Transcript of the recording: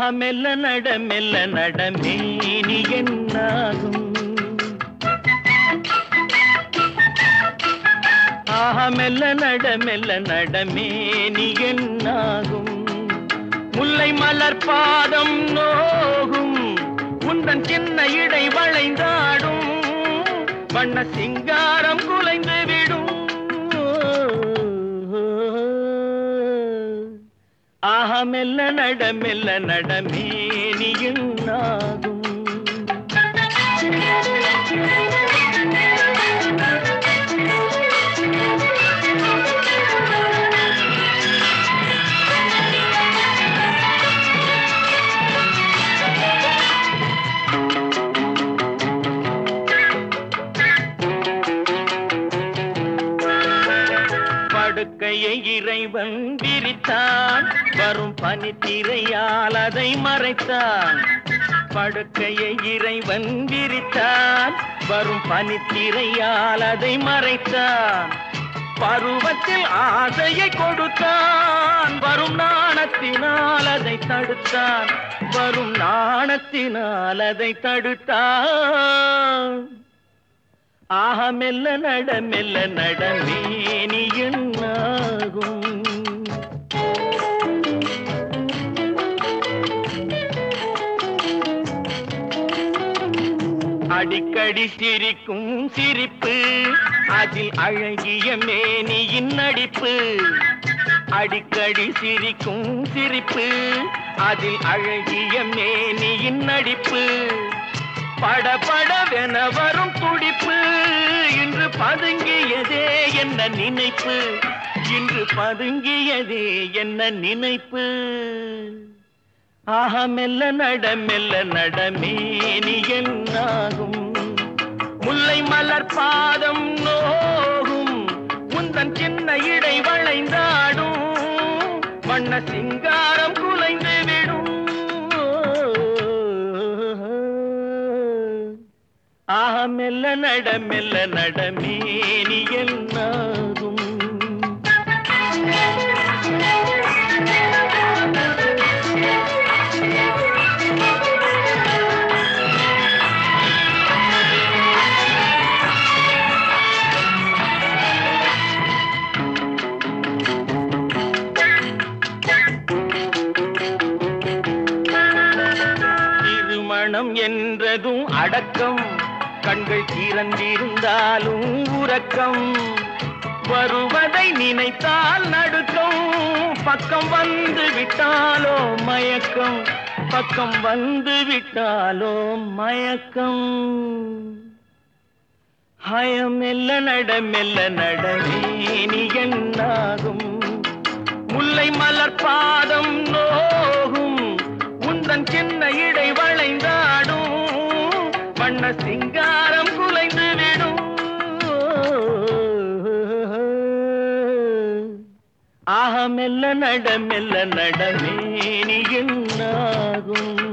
மெல்ல நட மேனி என்னாகும். மெல்ல நட மேனி என்னாகும். முல்லை மலர் பாதம் நோகும், உந்தன் சின்ன இடை வளைந்தாடும், வண்ண சிங்காரம் குலைந்து விடும். மெல்ல நட மேனி என்னாகும். படுக்கையை இறைவன் விரித்தான், வரும் பனித்திரையால் அதை மறைத்தான். படுக்கையை இறைவன் விரித்தான், வரும் பனித்திரையால் அதை மறைத்தான். பருவத்தில் ஆசையை கொடுத்தான், வரும் நாணத்தினால் அதை தடுத்தான். வரும் நாணத்தினால் அதை தடுத்தான். மெல்ல நட மேனி என்னாகும். அடிக்கடி சிரிக்கும் சிரிப்பு, அதில் அழகிய மேனியின் நடிப்பு. அடிக்கடி சிரிக்கும் சிரிப்பு, அதில் அழகிய மேனியின் நடிப்பு. படபடவென வரும் துடிப்பு, இன்று பதுங்கியதே என்ன நினைப்பு. இன்று பதுங்கியதே என்ன நினைப்பு. மெல்ல நட மேனி என்னாகும். முல்லை மலர் பாதம் நோகும், உந்தன் சின்ன இடை வளைந்தாடும், வண்ண சிங்காரம் குலைந்து விடும். மெல்ல நட மேனி என்னாகும். திருமணம் என்றதும் அடக்கம், கண்கள் திறந்திருந்தாலும் உறக்கம். வருவதை நினைத்தால் நடுக்கம், பக்கம் வந்து விட்டாலோ மயக்கம். பக்கம் வந்து விட்டாலோ மயக்கம். மெல்ல நட மேனி என்னாகும். முல்லை மலர் பாதம் நோகும், உந்தன் சின்ன இடை வளைந்தாடும், வண்ண சிங்காரம் குலைந்து விடும். மெல்ல நட மேனி என்னாகும்.